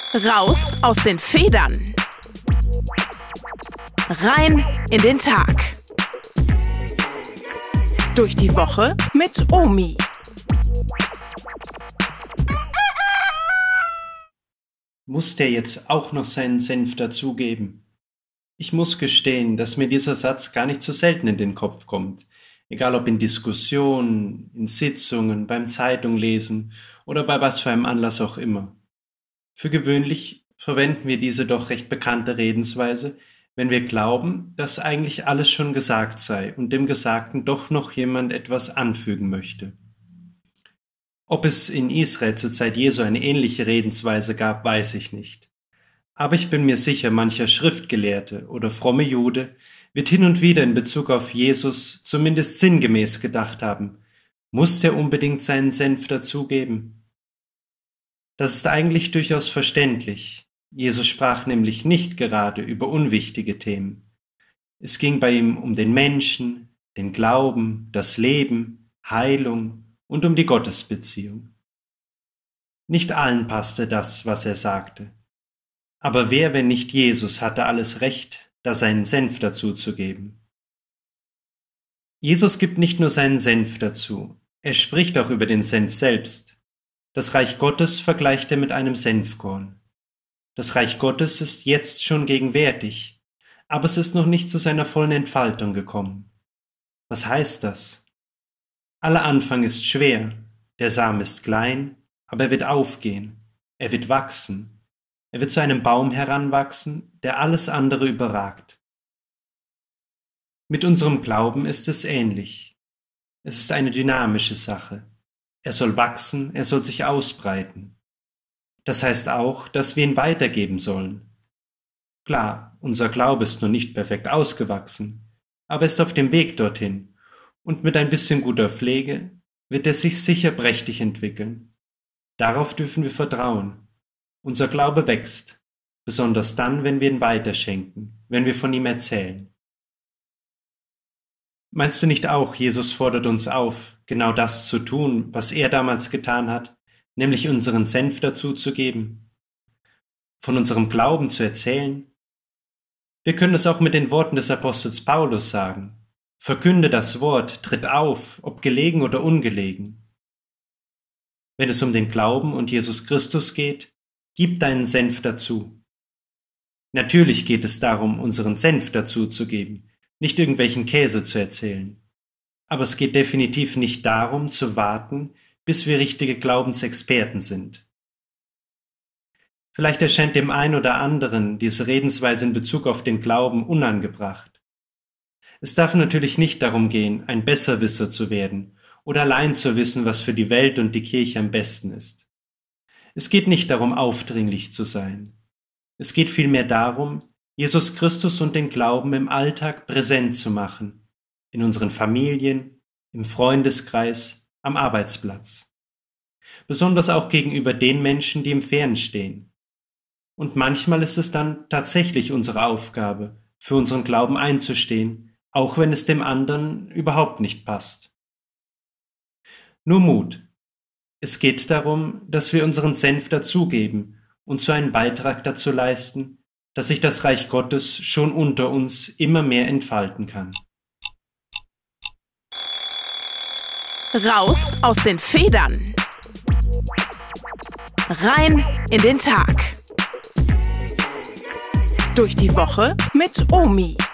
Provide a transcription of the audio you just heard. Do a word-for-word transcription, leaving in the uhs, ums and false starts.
Raus aus den Federn. Rein in den Tag. Durch die Woche mit Omi. Muss der jetzt auch noch seinen Senf dazugeben? Ich muss gestehen, dass mir dieser Satz gar nicht so selten in den Kopf kommt. Egal ob in Diskussionen, in Sitzungen, beim Zeitunglesen oder bei was für einem Anlass auch immer. Für gewöhnlich verwenden wir diese doch recht bekannte Redensweise, wenn wir glauben, dass eigentlich alles schon gesagt sei und dem Gesagten doch noch jemand etwas anfügen möchte. Ob es in Israel zur Zeit Jesu eine ähnliche Redensweise gab, weiß ich nicht. Aber ich bin mir sicher, mancher Schriftgelehrte oder fromme Jude wird hin und wieder in Bezug auf Jesus zumindest sinngemäß gedacht haben, muss der unbedingt seinen Senf dazugeben? Das ist eigentlich durchaus verständlich. Jesus sprach nämlich nicht gerade über unwichtige Themen. Es ging bei ihm um den Menschen, den Glauben, das Leben, Heilung und um die Gottesbeziehung. Nicht allen passte das, was er sagte. Aber wer, wenn nicht Jesus, hatte alles Recht, da seinen Senf dazu zu geben? Jesus gibt nicht nur seinen Senf dazu, er spricht auch über den Senf selbst. Das Reich Gottes vergleicht er mit einem Senfkorn. Das Reich Gottes ist jetzt schon gegenwärtig, aber es ist noch nicht zu seiner vollen Entfaltung gekommen. Was heißt das? Aller Anfang ist schwer, der Samen ist klein, aber er wird aufgehen, er wird wachsen. Er wird zu einem Baum heranwachsen, der alles andere überragt. Mit unserem Glauben ist es ähnlich. Es ist eine dynamische Sache. Er soll wachsen, er soll sich ausbreiten. Das heißt auch, dass wir ihn weitergeben sollen. Klar, unser Glaube ist noch nicht perfekt ausgewachsen, aber er ist auf dem Weg dorthin und mit ein bisschen guter Pflege wird er sich sicher prächtig entwickeln. Darauf dürfen wir vertrauen. Unser Glaube wächst, besonders dann, wenn wir ihn weiterschenken, wenn wir von ihm erzählen. Meinst du nicht auch, Jesus fordert uns auf, genau das zu tun, was er damals getan hat, nämlich unseren Senf dazu zu geben? Von unserem Glauben zu erzählen? Wir können es auch mit den Worten des Apostels Paulus sagen. Verkünde das Wort, tritt auf, ob gelegen oder ungelegen. Wenn es um den Glauben und Jesus Christus geht, gib deinen Senf dazu. Natürlich geht es darum, unseren Senf dazu zu geben, nicht irgendwelchen Käse zu erzählen. Aber es geht definitiv nicht darum, zu warten, bis wir richtige Glaubensexperten sind. Vielleicht erscheint dem einen oder anderen diese Redensweise in Bezug auf den Glauben unangebracht. Es darf natürlich nicht darum gehen, ein Besserwisser zu werden oder allein zu wissen, was für die Welt und die Kirche am besten ist. Es geht nicht darum, aufdringlich zu sein. Es geht vielmehr darum, Jesus Christus und den Glauben im Alltag präsent zu machen, in unseren Familien, im Freundeskreis, am Arbeitsplatz. Besonders auch gegenüber den Menschen, die im Fern stehen. Und manchmal ist es dann tatsächlich unsere Aufgabe, für unseren Glauben einzustehen, auch wenn es dem anderen überhaupt nicht passt. Nur Mut. Es geht darum, dass wir unseren Senf dazugeben und so einen Beitrag dazu leisten, dass sich das Reich Gottes schon unter uns immer mehr entfalten kann. Raus aus den Federn. Rein in den Tag. Durch die Woche mit Omi.